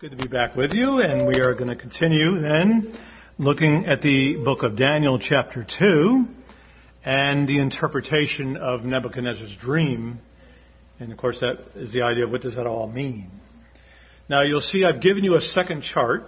Good to be back with you, and we are going to continue then looking at the book of Daniel chapter 2 and the interpretation of Nebuchadnezzar's dream. And of course that is the idea of what does that all mean. Now you'll see I've given you a second chart.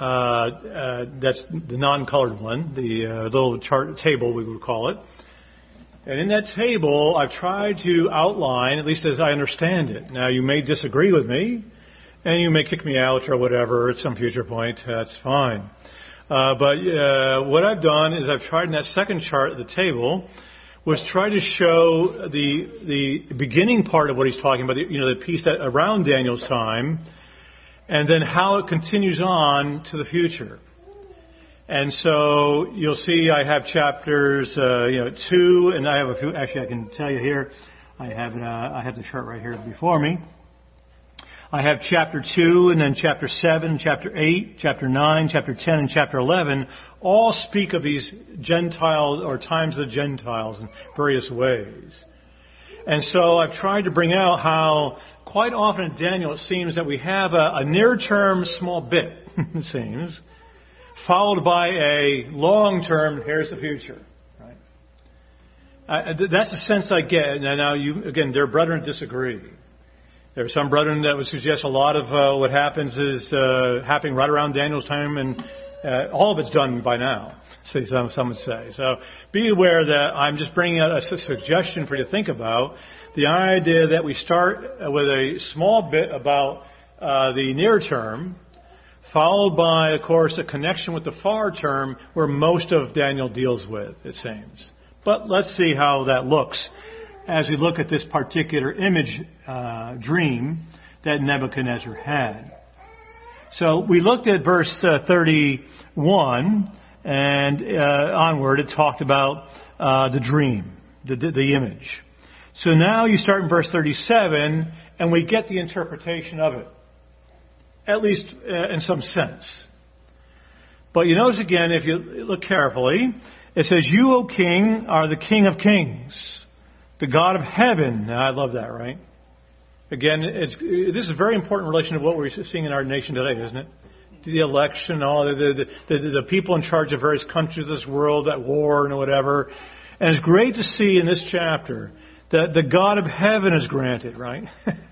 That's the non-colored one, the little chart table we would call it. And in that table I've tried to outline, at least as I understand it. Now you may disagree with me. And you may kick me out or whatever at some future point. That's fine. But what I've done is I've tried in that second chart at the table was try to show the beginning part of what he's talking about, the piece that around Daniel's time, and then how it continues on to the future. And so you'll see I have chapters 2, and I have a few. Actually, I can tell you here. I have the chart right here before me. I have chapter 2 and then chapter 7, chapter 8, chapter 9, chapter 10, and chapter 11 all speak of these Gentiles or times of the Gentiles in various ways. And so I've tried to bring out how quite often in Daniel it seems that we have a near-term small bit, it seems, followed by a long-term, here's the future. Right? That's the sense I get. Now, their brethren disagree. There are some brethren that would suggest a lot of what happens is happening right around Daniel's time, and all of it's done by now, some would say. So be aware that I'm just bringing out a suggestion for you to think about, the idea that we start with a small bit about the near term, followed by, of course, a connection with the far term where most of Daniel deals with, it seems. But let's see how that looks as we look at this particular image dream that Nebuchadnezzar had. So we looked at verse 31 and onward. It talked about the dream, the image. So now you start in verse 37 and we get the interpretation of it, at least in some sense. But you notice again, if you look carefully, it says, "You, O King, are the King of Kings, the God of heaven." Now, I love that, right? Again, this is a very important relation to what we're seeing in our nation today, isn't it? The election, all the people in charge of various countries of this world at war and whatever. And it's great to see in this chapter that the God of heaven is granted, right?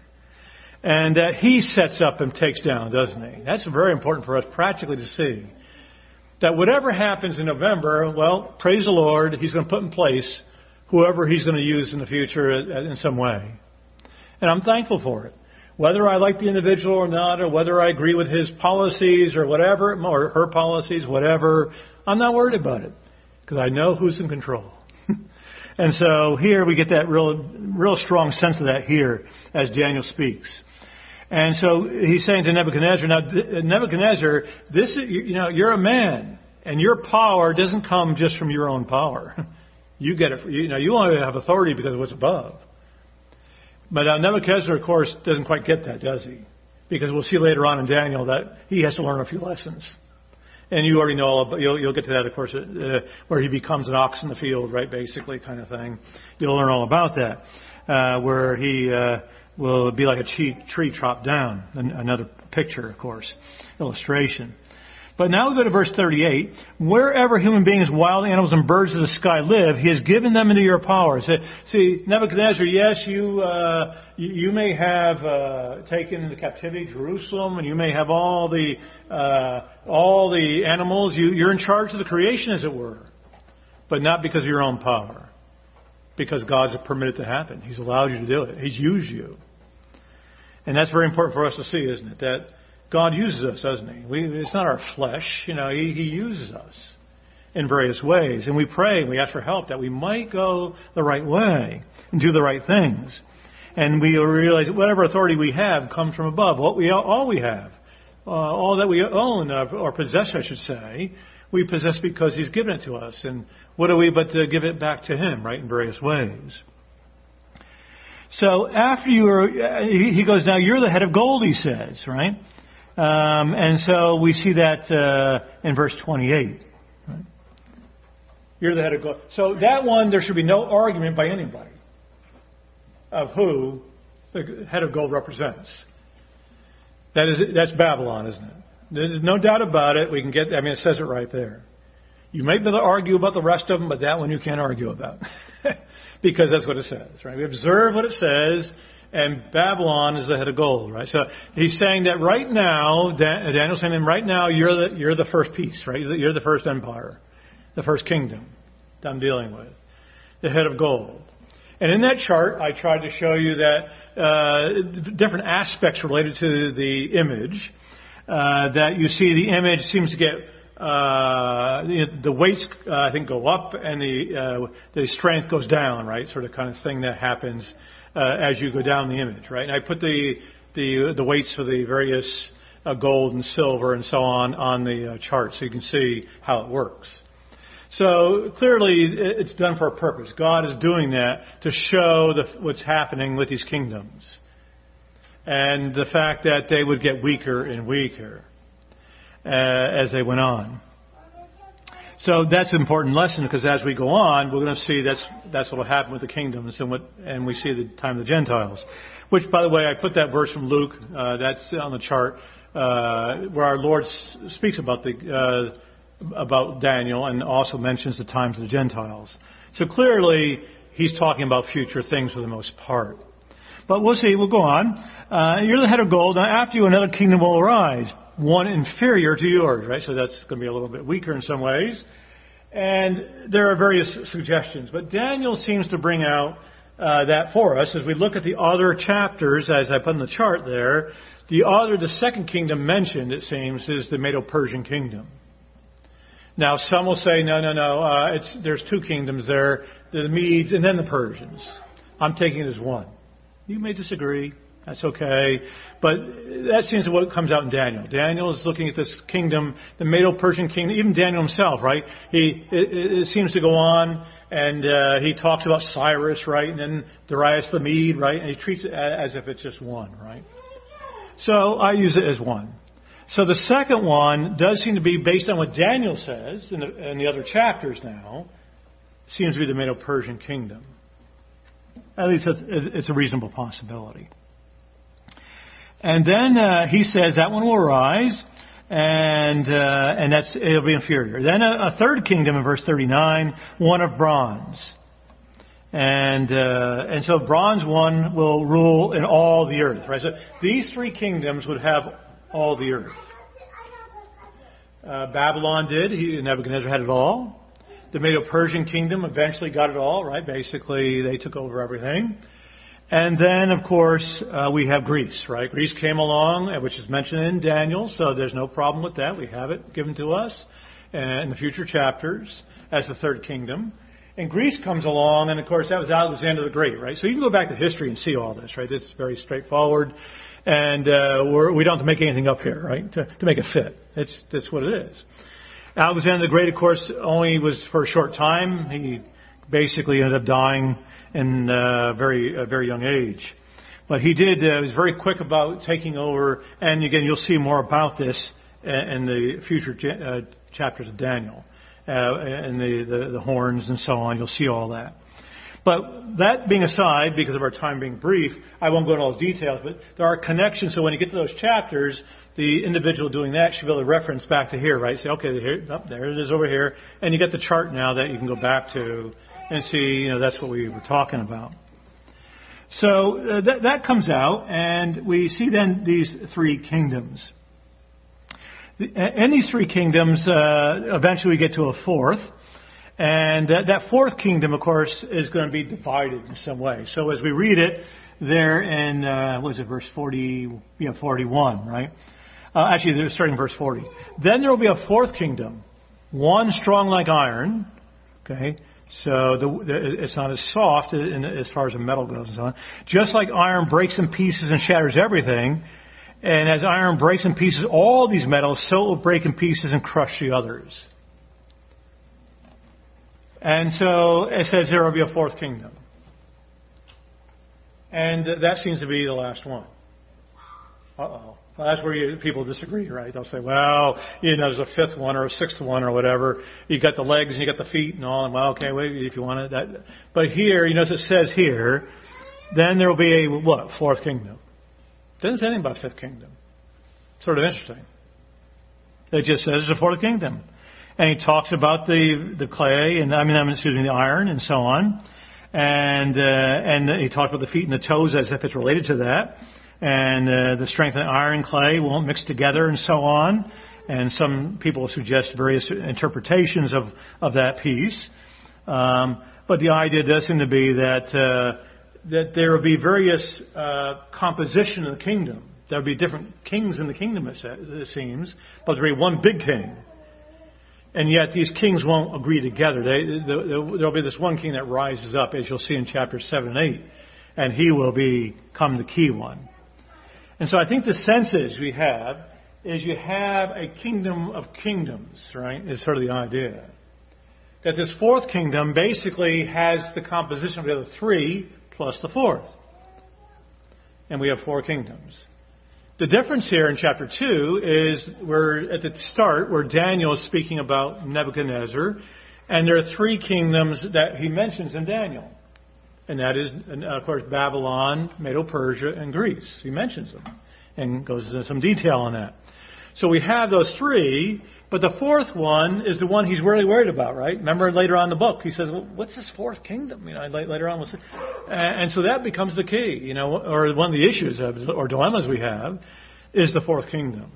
And that He sets up and takes down, doesn't He? That's very important for us practically to see. That whatever happens in November, well, praise the Lord, He's going to put in place whoever He's going to use in the future in some way. And I'm thankful for it. Whether I like the individual or not, or whether I agree with his policies or whatever, or her policies, whatever, I'm not worried about it. Because I know who's in control. And so here we get that real strong sense of that here as Daniel speaks. And so he's saying to Nebuchadnezzar, now Nebuchadnezzar, you're a man, and your power doesn't come just from your own power. You get it. You only have authority because of what's above. But Nebuchadnezzar, of course, doesn't quite get that, does he? Because we'll see later on in Daniel that he has to learn a few lessons. And you already know, you'll get to that, of course, where he becomes an ox in the field, right, basically, kind of thing. You'll learn all about that, where he will be like a tree chopped down. Another picture, of course, illustration. But now we go to verse 38. "Wherever human beings, wild animals, and birds of the sky live, He has given them into your power." See, Nebuchadnezzar, yes, you may have taken into captivity Jerusalem, and you may have all the animals. You're in charge of the creation, as it were, but not because of your own power, because God's permitted it to happen. He's allowed you to do it. He's used you, and that's very important for us to see, isn't it? That God uses us, doesn't He? It's not our flesh. He uses us in various ways. And we pray and we ask for help that we might go the right way and do the right things. And we realize that whatever authority we have comes from above. All we have, all that we own or possess, I should say, we possess because He's given it to us. And what are we but to give it back to Him, right, in various ways? So after he goes, now you're the head of gold, he says, right? And so we see that in verse 28. Right? You're the head of gold. So that one, there should be no argument by anybody of who the head of gold represents. That's Babylon, isn't it? There's no doubt about it. We can get, it says it right there. You may be able to argue about the rest of them, but that one you can't argue about. Because that's what it says, right? We observe what it says, and Babylon is the head of gold, right? So he's saying that right now, Daniel's saying, right now you're the first piece, right? You're the first empire, the first kingdom that I'm dealing with, the head of gold. And in that chart, I tried to show you that different aspects related to the image. That you see the image seems to get the weights I think go up and the strength goes down, right? Sort of kind of thing that happens as you go down the image, right? And I put the weights for the various gold and silver and so on the chart so you can see how it works. So clearly it's done for a purpose. God is doing that to show what's happening with these kingdoms. And the fact that they would get weaker and weaker as they went on. So that's an important lesson because as we go on, we're going to see that's what will happen with the kingdoms and we see the time of the Gentiles. Which, by the way, I put that verse from Luke. That's on the chart where our Lord speaks about about Daniel and also mentions the times of the Gentiles. So clearly, he's talking about future things for the most part. But we'll see. We'll go on. You're the head of gold. Now, after you, another kingdom will arise, one inferior to yours, right? So that's going to be a little bit weaker in some ways. And there are various suggestions. But Daniel seems to bring out that for us. As we look at the other chapters, as I put in the chart there, the second kingdom mentioned, it seems, is the Medo-Persian kingdom. Now, some will say, no, there's two kingdoms there, the Medes and then the Persians. I'm taking it as one. You may disagree. That's okay. But that seems to what comes out in Daniel. Daniel is looking at this kingdom, the Medo-Persian kingdom, even Daniel himself, right? It seems to go on, and he talks about Cyrus, right? And then Darius the Mede, right? And he treats it as if it's just one, right? So I use it as one. So the second one does seem to be based on what Daniel says in the other chapters now, seems to be the Medo-Persian kingdom. At least it's a reasonable possibility. And then he says that one will arise, and it'll be inferior. Then a third kingdom in verse 39, one of bronze, and so bronze one will rule in all the earth. Right. So these three kingdoms would have all the earth. Babylon did. Nebuchadnezzar had it all. The Medo-Persian kingdom eventually got it all, right? Basically, they took over everything. And then, of course, we have Greece, right? Greece came along, which is mentioned in Daniel, so there's no problem with that. We have it given to us in the future chapters as the third kingdom. And Greece comes along, and of course, that was Alexander the Great, right? So you can go back to history and see all this, right? It's very straightforward. And we don't have to make anything up here, right? To make it fit. That's what it is. Alexander the Great, of course, only was for a short time. He basically ended up dying in a very young age. But he was very quick about taking over. And again, you'll see more about this in the future chapters of Daniel. And the horns and so on. You'll see all that. But that being aside, because of our time being brief, I won't go into all the details, but there are connections. So when you get to those chapters, the individual doing that should be able to reference back to here, right? Say, okay, there it is over here. And you get the chart now that you can go back to and see, that's what we were talking about. So that comes out, and we see then these three kingdoms. In these three kingdoms, eventually we get to a fourth. And that fourth kingdom, of course, is going to be divided in some way. So as we read it there in, verse 40, 41, right? Actually, they're starting in verse 40. Then there will be a fourth kingdom, one strong like iron. Okay, so it's not as soft as far as the metal goes and so on. Just like iron breaks in pieces and shatters everything, and as iron breaks in pieces all these metals, so it will break in pieces and crush the others. And so it says there will be a fourth kingdom. And that seems to be the last one. Uh-oh. Well, that's where people disagree, right? They'll say, well, there's a fifth one or a sixth one or whatever. You got the legs and you got the feet and all. And well, okay, wait, if you want it. But here, as it says here, then there will be a, fourth kingdom. It doesn't say anything about a fifth kingdom. Sort of interesting. It just says it's a fourth kingdom. And he talks about the clay, and the iron and so on. And he talks about the feet and the toes as if it's related to that. And the strength of the iron and clay won't mix together and so on. And some people suggest various interpretations of that piece. But the idea does seem to be that there will be various composition of the kingdom. There will be different kings in the kingdom, it seems, but there will be one big king. And yet these kings won't agree together. There will be this one king that rises up, as you'll see in chapters 7 and 8, and he will become the key one. And so I think the sense is you have a kingdom of kingdoms, right, is sort of the idea. That this fourth kingdom basically has the composition of the other three plus the fourth. And we have four kingdoms. The difference here in chapter 2 is we're at the start where Daniel is speaking about Nebuchadnezzar, and there are three kingdoms that he mentions in Daniel. And that is, of course, Babylon, Medo-Persia, and Greece. He mentions them and goes into some detail on that. So we have those three, but the fourth one is the one he's really worried about, right? Remember later on in the book, he says, well, what's this fourth kingdom? Later on we'll see. And so that becomes the key, or one of the issues or dilemmas we have is the fourth kingdom.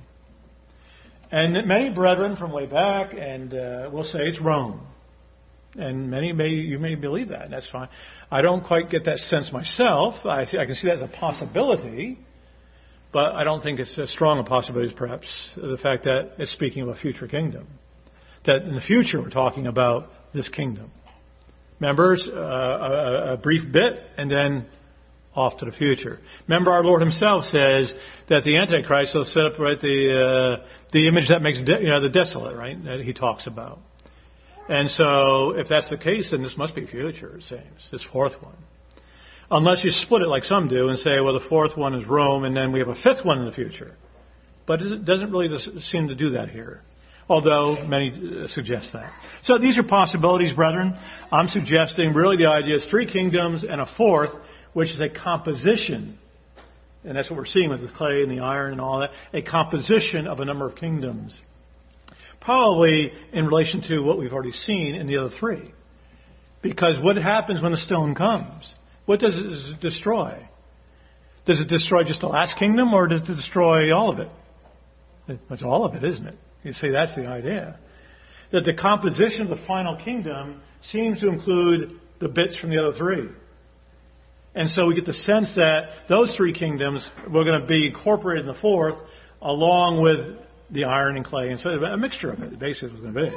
And many brethren from way back and will say it's Rome. And you may believe that, and that's fine. I don't quite get that sense myself. I can see that as a possibility. But I don't think it's as strong a possibility as perhaps the fact that it's speaking of a future kingdom. That in the future we're talking about this kingdom. Remember, a brief bit and then off to the future. Remember, our Lord himself says that the Antichrist will set up the image that makes the desolate, right? That he talks about. And so if that's the case, then this must be future, it seems, this fourth one. Unless you split it like some do and say, well, the fourth one is Rome, and then we have a fifth one in the future. But it doesn't really seem to do that here, although many suggest that. So these are possibilities, brethren. I'm suggesting really the idea is three kingdoms and a fourth, which is a composition. And that's what we're seeing with the clay and the iron and all that, a composition of a number of kingdoms. Probably in relation to what we've already seen in the other three. Because what happens when the stone comes? What does it destroy? Does it destroy just the last kingdom, or does it destroy all of it? It's all of it, isn't it? You see, that's the idea. That the composition of the final kingdom seems to include the bits from the other three. And so we get the sense that those three kingdoms were going to be incorporated in the fourth, along with the iron and clay. And so a mixture of it, basically, was going to be.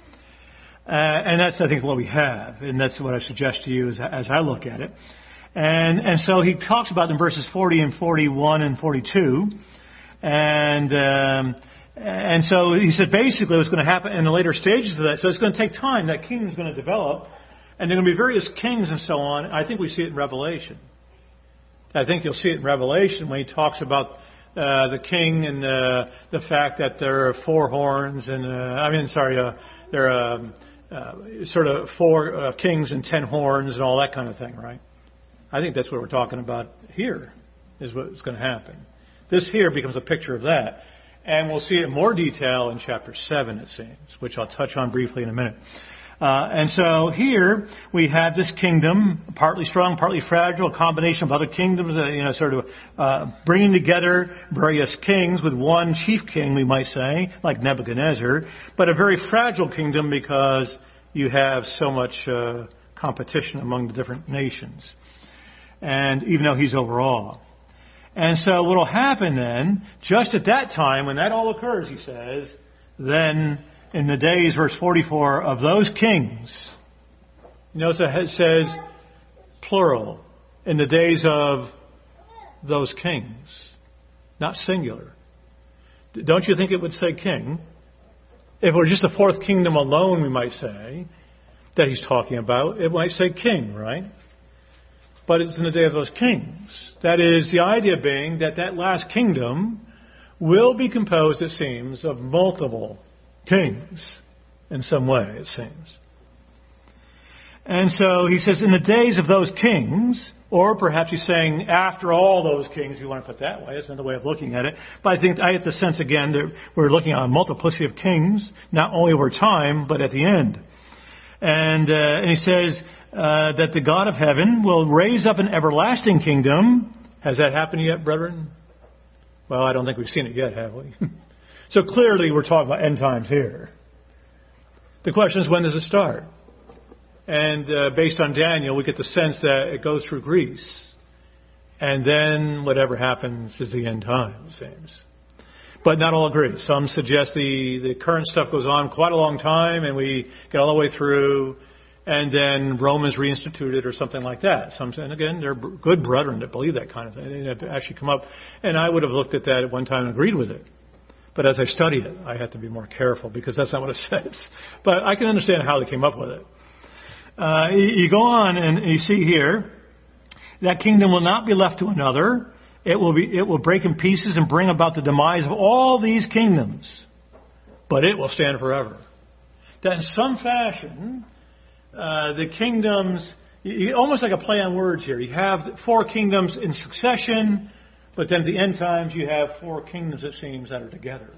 And that's, I think, what we have. And that's what I suggest to you as I look at it. And so he talks about in verses 40 and 41 and 42. And so he said basically what's going to happen in the later stages of that. So it's going to take time. That kingdom is going to develop. And there are going to be various kings and so on. I think we see it in Revelation. I think you'll see it in Revelation when he talks about the king and the fact that there are four horns and there are sort of four kings and 10 horns and all that kind of thing, right? I think that's what we're talking about here, is what's going to happen. This here becomes a picture of that. And we'll see it in more detail in chapter 7, it seems, which I'll touch on briefly in a minute. And so here we have this kingdom, partly strong, partly fragile, a combination of other kingdoms, bringing together various kings with one chief king, we might say, like Nebuchadnezzar, but a very fragile kingdom because you have so much competition among the different nations. And even though he's over all. And so what will happen then, just at that time, when that all occurs, he says, then in the days, verse 44, of those kings, notice it says plural, in the days of those kings, not singular. Don't you think it would say king? If it were just the fourth kingdom alone, we might say, that he's talking about, it might say king, right? But it's in the day of those kings. That is, the idea being that last kingdom will be composed, it seems, of multiple kings in some way, it seems. And so he says, in the days of those kings, or perhaps he's saying after all those kings, if you want to put it that way. That's another way of looking at it. But I think I get the sense again that we're looking at a multiplicity of kings, not only over time, but at the end. And he says that the God of heaven will raise up an everlasting kingdom. Has that happened yet, brethren? Well, I don't think we've seen it yet, have we? So clearly we're talking about end times here. The question is, when does it start? And based on Daniel, we get the sense that it goes through Greece. And then whatever happens is the end time, it seems. But not all agree. Some suggest the current stuff goes on quite a long time and we get all the way through and then Rome is reinstituted or something like that. Some, and again, they're good brethren that believe that kind of thing. They have actually come up. And I would have looked at that at one time and agreed with it. But as I study it, I have to be more careful because that's not what it says. But I can understand how they came up with it. You go on and you see here, that kingdom will not be left to another. It will break in pieces and bring about the demise of all these kingdoms. But it will stand forever. That in some fashion, the kingdoms, almost like a play on words here. You have 4 kingdoms in succession, but then at the end times you have 4 kingdoms, it seems, that are together.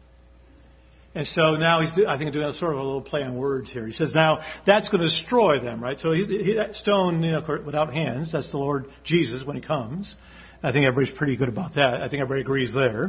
And so now he's, I think, doing sort of a little play on words here. He says, now that's going to destroy them, right? So that stone, without hands, that's the Lord Jesus when he comes. I think everybody's pretty good about that. I think everybody agrees there.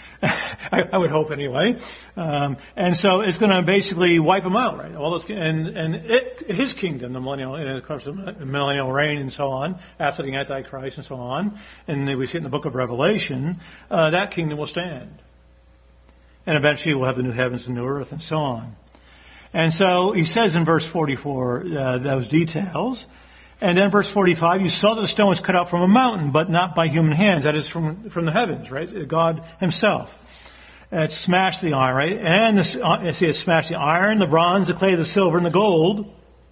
I would hope anyway. And so it's going to basically wipe them out, right? All those, his kingdom, the millennial, and of course the millennial reign and so on, after the Antichrist and so on, and we see it in the book of Revelation, that kingdom will stand. And eventually we'll have the new heavens and new earth and so on. And so he says in verse 44 those details. And then verse 45, you saw that the stone was cut out from a mountain, but not by human hands. That is from the heavens, right? God himself. It smashed the iron, right? And it smashed the iron, the bronze, the clay, the silver, and the gold.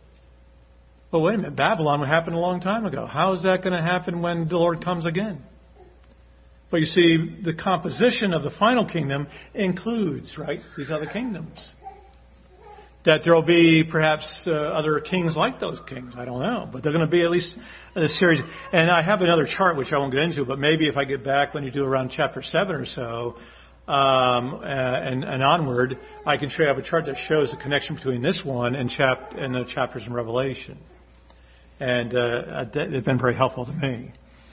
But wait a minute, Babylon would happen a long time ago. How is that going to happen when the Lord comes again? But you see, the composition of the final kingdom includes, right, these other kingdoms. That there will be perhaps other kings like those kings. I don't know. But they're going to be at least a series. And I have another chart, which I won't get into, but maybe if I get back when you do around chapter 7 or so, and onward, I can show you a chart that shows the connection between this one and the chapters in Revelation. And it's been very helpful to me.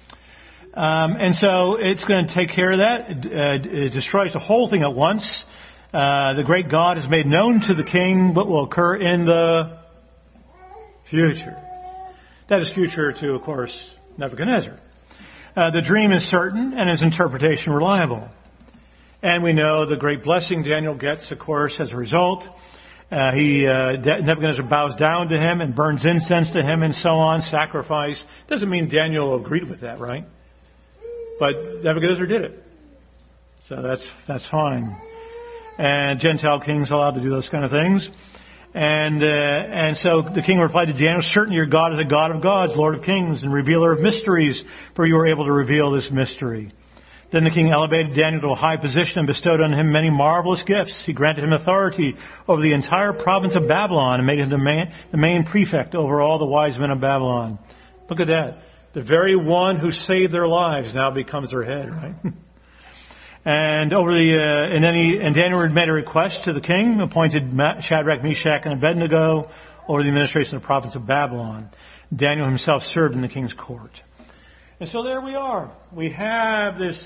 And so it's going to take care of that. It destroys the whole thing at once. The great God has made known to the king what will occur in the future. That is future to, of course, Nebuchadnezzar. The dream is certain and his interpretation reliable. And we know the great blessing Daniel gets, of course, as a result. Nebuchadnezzar bows down to him and burns incense to him and so on, sacrifice. Doesn't mean Daniel agreed with that, right? But Nebuchadnezzar did it. So that's fine. And Gentile kings are allowed to do those kind of things. And so the king replied to Daniel, certainly your God is a God of gods, Lord of kings, and revealer of mysteries, for you are able to reveal this mystery. Then the king elevated Daniel to a high position and bestowed on him many marvelous gifts. He granted him authority over the entire province of Babylon and made him the main prefect over all the wise men of Babylon. Look at that. The very one who saved their lives now becomes their head, right? And and Daniel made a request to the king, appointed Shadrach, Meshach, and Abednego over the administration of the province of Babylon. Daniel himself served in the king's court. And so there we are. We have this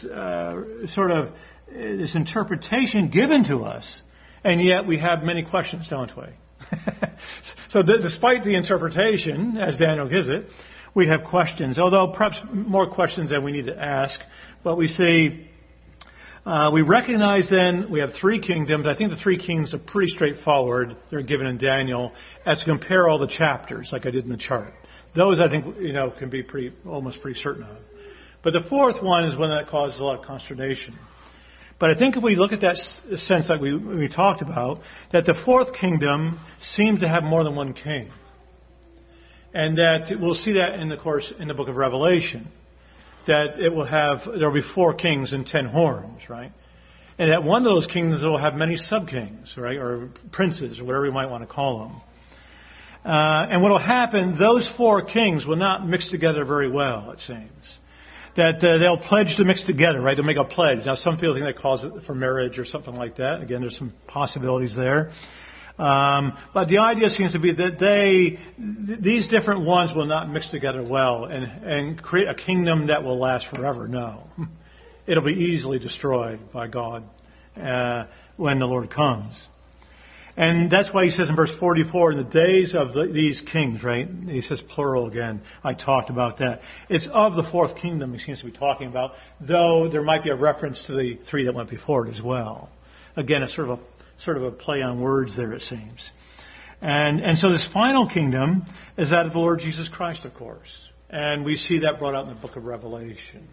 this interpretation given to us, and yet we have many questions, don't we? So despite the interpretation, as Daniel gives it, we have questions, although perhaps more questions than we need to ask. But we see, we recognize then we have 3 kingdoms. I think the 3 kingdoms are pretty straightforward. They're given in Daniel as to compare all the chapters, like I did in the chart. Those I think, can be almost pretty certain of. But the 4th one is one that causes a lot of consternation. But I think if we look at that sense like we talked about, that the 4th kingdom seems to have more than one king. And that we'll see that in the book of Revelation. That there will be 4 kings and 10 horns, right? And that one of those kingdoms will have many sub-kings, right? Or princes, or whatever you might want to call them. And what will happen, those four kings will not mix together very well, it seems. That they'll pledge to mix together, right? They'll make a pledge. Now, some people think that calls it for marriage or something like that. Again, there's some possibilities there. But the idea seems to be that these different ones will not mix together well and create a kingdom that will last forever. No. It'll be easily destroyed by God when the Lord comes. And that's why he says in verse 44, in the days of these kings, right? He says plural again. I talked about that. It's of the fourth kingdom he seems to be talking about, though there might be a reference to the three that went before it as well. Again, it's sort of a play on words there, it seems. And so this final kingdom is that of the Lord Jesus Christ, of course. And we see that brought out in the book of Revelation.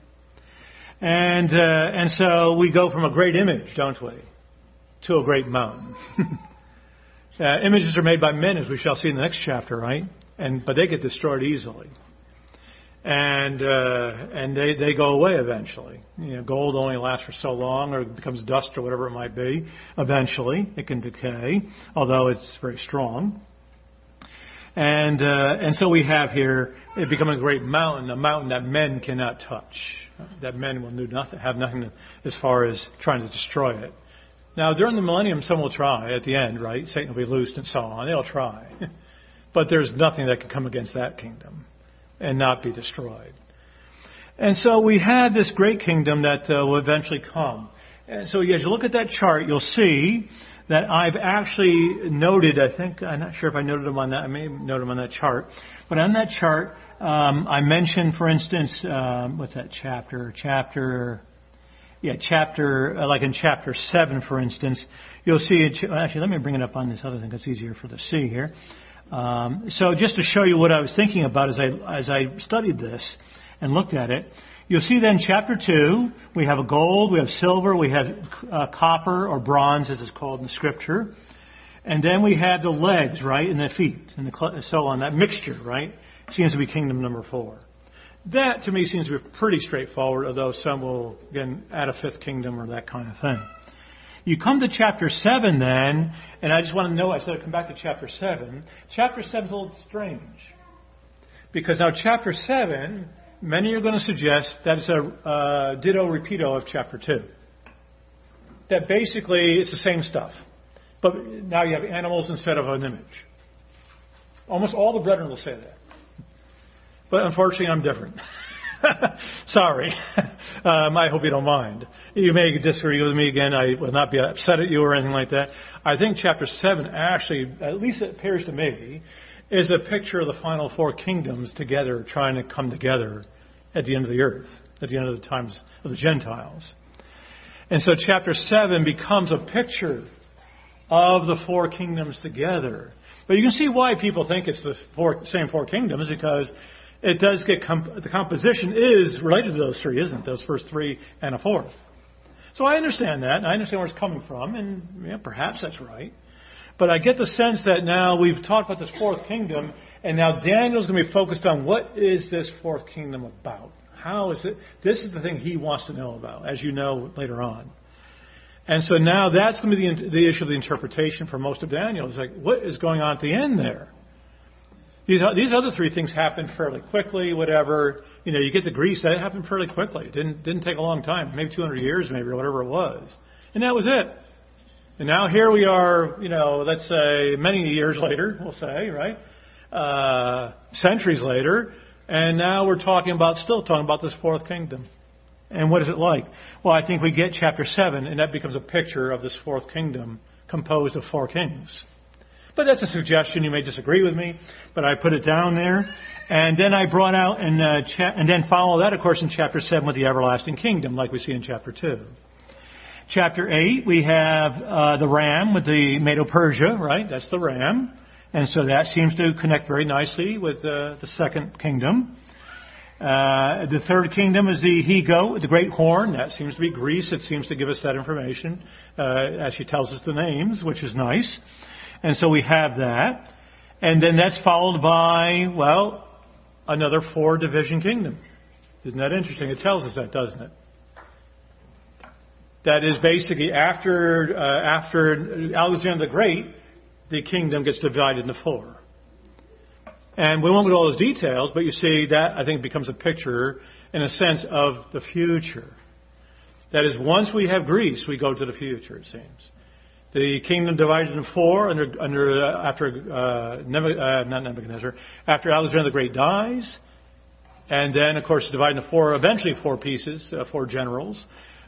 And so we go from a great image, don't we, to a great mountain. Images are made by men, as we shall see in the next chapter, right? But they get destroyed easily, and they go away eventually. You know, gold only lasts for so long, or it becomes dust, or whatever it might be. Eventually, it can decay, although it's very strong. And so we have here it becoming a great mountain, a mountain that men cannot touch, that men will have nothing as far as trying to destroy it. Now, during the millennium, some will try at the end, right? Satan will be loosed and so on. They'll try. But there's nothing that can come against that kingdom and not be destroyed. And so we have this great kingdom that will eventually come. And so as you look at that chart, you'll see that I've actually noted, I'm not sure if I noted them on that, I may note them on that chart. But on that chart, I mentioned, for instance, what's that chapter? Like in chapter 7, for instance, you'll see, actually, let me bring it up on this other thing that's easier for the see here. So just to show you what I was thinking about as I studied this and looked at it, you'll see then chapter 2, we have a gold, we have silver, we have copper or bronze, as it's called in the scripture. And then we have the legs, right, and the feet, and so on. That mixture, right, seems to be kingdom number 4. That, to me, seems to be pretty straightforward, although some will, again, add a fifth kingdom or that kind of thing. You come to chapter 7 then, and I just want to know, I said I'd come back to chapter 7. Chapter 7 is a little strange. Because now chapter 7, many are going to suggest that it's a ditto repeato of chapter 2. That basically it's the same stuff. But now you have animals instead of an image. Almost all the brethren will say that. But unfortunately, I'm different. Sorry. I hope you don't mind. You may disagree with me again. I will not be upset at you or anything like that. I think chapter 7 actually, at least it appears to me, is a picture of the final 4 kingdoms together, trying to come together at the end of the earth, at the end of the times of the Gentiles. And so chapter 7 becomes a picture of the 4 kingdoms together. But you can see why people think it's the same 4 kingdoms, because it does get the composition is related to those 3, isn't it? Those first 3 and a 4th. So I understand that, and I understand where it's coming from, and perhaps that's right. But I get the sense that now we've talked about this 4th kingdom, and now Daniel's going to be focused on what is this 4th kingdom about? How is it? This is the thing he wants to know about, as you know later on. And so now that's going to be the issue of the interpretation for most of Daniel. It's like, what is going on at the end there? These other 3 things happen fairly quickly, whatever. You know, you get to Greece, that happened fairly quickly. It didn't take a long time, maybe 200 years maybe, or whatever it was. And that was it. And now here we are, let's say many years later, we'll say, right? Centuries later, and now we're still talking about this 4th kingdom. And what is it like? Well, I think we get chapter 7, and that becomes a picture of this 4th kingdom composed of 4 kings. But that's a suggestion. You may disagree with me, but I put it down there. And then I brought out and then follow that, of course, in chapter 7 with the everlasting kingdom, like we see in chapter 2. Chapter 8, we have the ram with the Medo-Persia, right? That's the ram. And so that seems to connect very nicely with the 2nd kingdom. The 3rd kingdom is the he-goat, the great horn. That seems to be Greece. It seems to give us that information as she tells us the names, which is nice. And so we have that. And then that's followed by, another 4-division kingdom. Isn't that interesting? It tells us that, doesn't it? That is basically after Alexander the Great, the kingdom gets divided into 4. And we won't go into all those details, but you see that, I think, becomes a picture, in a sense, of the future. That is, once we have Greece, we go to the future, it seems. The kingdom divided into four after Alexander the Great dies. And then, of course, divided into four, eventually four pieces, four generals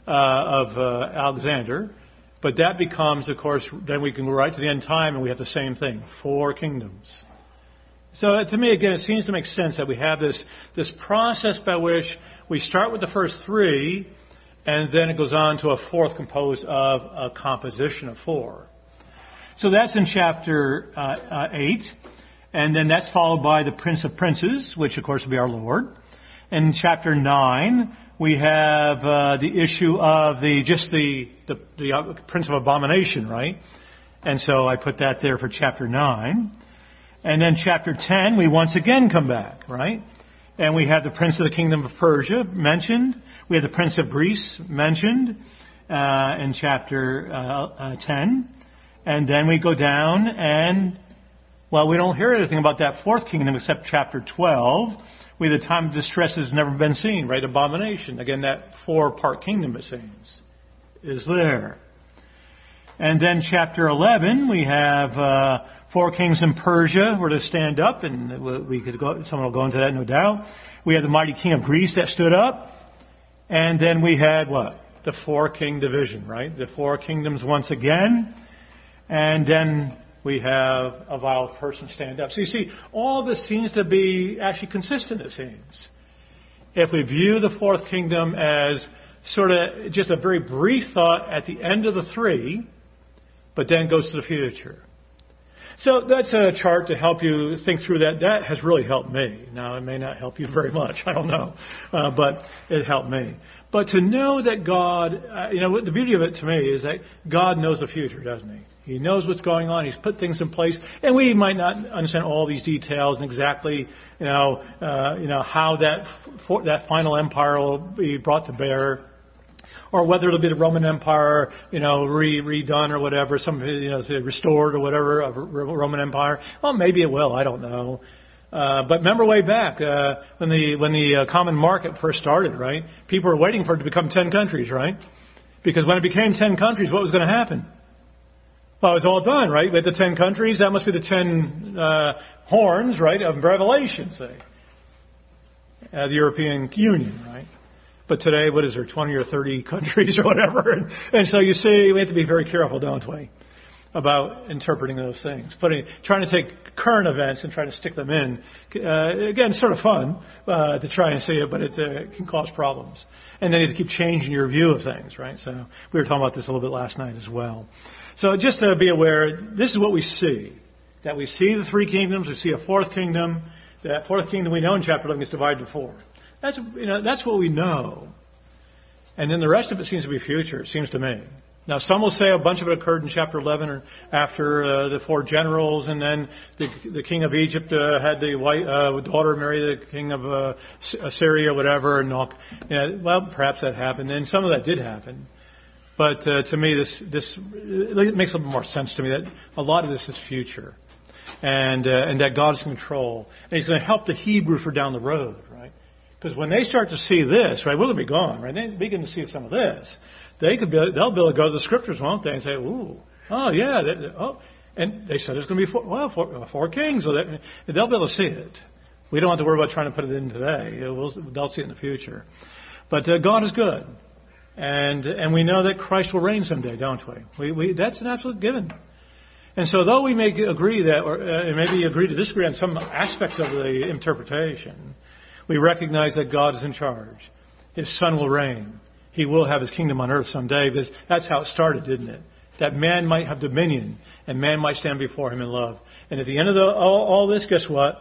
of Alexander. But that becomes, of course, then we can go right to the end time and we have the same thing, four kingdoms. So to me, again, it seems to make sense that we have this process by which we start with the first three, and then it goes on to a fourth composed of a composition of four. So that's in chapter 8. And then that's followed by the Prince of Princes, which of course will be our Lord. In chapter 9, we have the issue of the Prince of Abomination, right? And so I put that there for chapter 9. And then chapter 10, we once again come back, right? And we have the Prince of the Kingdom of Persia mentioned. We have the Prince of Greece mentioned in chapter 10. And then we go down and, well, we don't hear anything about that fourth kingdom except chapter 12. We have the time of distress has never been seen, right? Abomination. Again, that four-part kingdom, it seems, is there. And then chapter 11, we have four kings in Persia were to stand up, and we could go. Someone will go into that, no doubt. We had the mighty king of Greece that stood up, and then we had what? The four-king division, right? The four kingdoms once again, and then we have a vile person stand up. So you see, all this seems to be actually consistent, it seems. If we view the fourth kingdom as sort of just a very brief thought at the end of the three, but then goes to the future. So that's a chart to help you think through that. That has really helped me. Now, it may not help you very much. I don't know. But it helped me. But to know that God, the beauty of it to me is that God knows the future, doesn't He? He knows what's going on. He's put things in place. And we might not understand all these details and exactly, how that final empire will be brought to bear, or whether it'll be the Roman Empire, redone or whatever, restored or whatever, of Roman Empire. Well, maybe it will. I don't know. But remember way back when the common market first started, right? People were waiting for it to become 10 countries, right? Because when it became 10 countries, what was going to happen? Well, it was all done, right? With the 10 countries, that must be the 10 horns, right, of Revelation, say. The European Union, right? But today, what is there, 20 or 30 countries or whatever? And so you see, we have to be very careful, don't we, about interpreting those things. Trying to take current events and trying to stick them in. Again, sort of fun to try and see it, but it can cause problems. And then you have to keep changing your view of things, right? So we were talking about this a little bit last night as well. So just to be aware, this is what we see. That we see the three kingdoms, we see a fourth kingdom. That fourth kingdom we know in chapter 11 is divided into four. That's what we know. And then the rest of it seems to be future, it seems to me. Now, some will say a bunch of it occurred in chapter 11 or after the four generals, and then the king of Egypt had the white daughter marry the king of Assyria or whatever. And all. Well, perhaps that happened. And some of that did happen. But to me, this it makes a little more sense to me that a lot of this is future. And that God is in control. And He's going to help the Hebrew for down the road, right? Because when they start to see this, right, we're going to be gone, right? They begin to see some of this. They'll be able to go to the Scriptures, won't they, and say, "Ooh, oh yeah, and they said there's going to be four kings." So they'll be able to see it. We don't have to worry about trying to put it in today. They'll see it in the future. But God is good, and we know that Christ will reign someday, don't we? That's an absolute given. And so, though we may agree that, or maybe agree to disagree on some aspects of the interpretation, we recognize that God is in charge. His Son will reign. He will have His kingdom on earth someday, because that's how it started, didn't it? That man might have dominion, and man might stand before Him in love. And at the end of all this, guess what?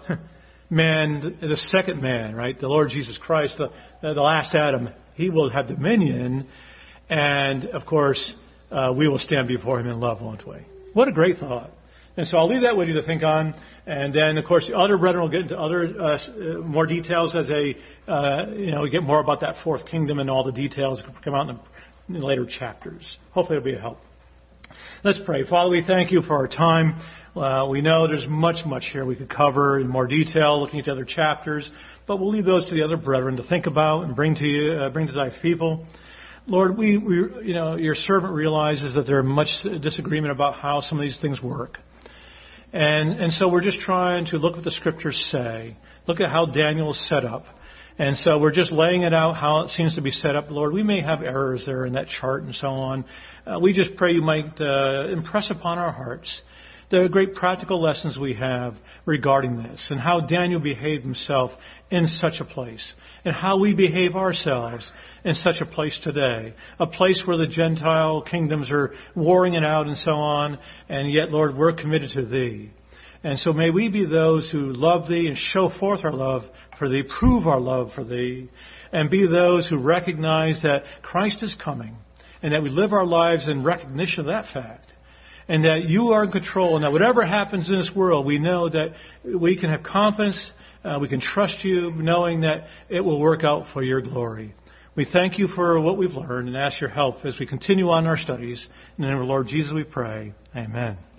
Man, the second man, right? The Lord Jesus Christ, the last Adam, He will have dominion. And, of course, we will stand before Him in love, won't we? What a great thought. And so I'll leave that with you to think on. And then, of course, the other brethren will get into other more details as we get more about that fourth kingdom and all the details that come out in later chapters. Hopefully it'll be a help. Let's pray. Father, we thank You for our time. We know there's much here we could cover in more detail, looking at the other chapters, but we'll leave those to the other brethren to think about and bring to thy people. Lord, we your servant realizes that there's much disagreement about how some of these things work. And so we're just trying to look what the Scriptures say, look at how Daniel is set up. And so we're just laying it out how it seems to be set up. Lord, we may have errors there in that chart and so on. We just pray you might impress upon our hearts the great practical lessons we have regarding this and how Daniel behaved himself in such a place and how we behave ourselves in such a place today, a place where the Gentile kingdoms are warring it out and so on, and yet, Lord, we're committed to Thee. And so may we be those who love Thee and show forth our love for Thee, prove our love for Thee, and be those who recognize that Christ is coming and that we live our lives in recognition of that fact. And that you are in control, and that whatever happens in this world, we know that we can have confidence, we can trust you, knowing that it will work out for your glory. We thank you for what we've learned and ask your help as we continue on our studies. In the name of the Lord Jesus we pray. Amen.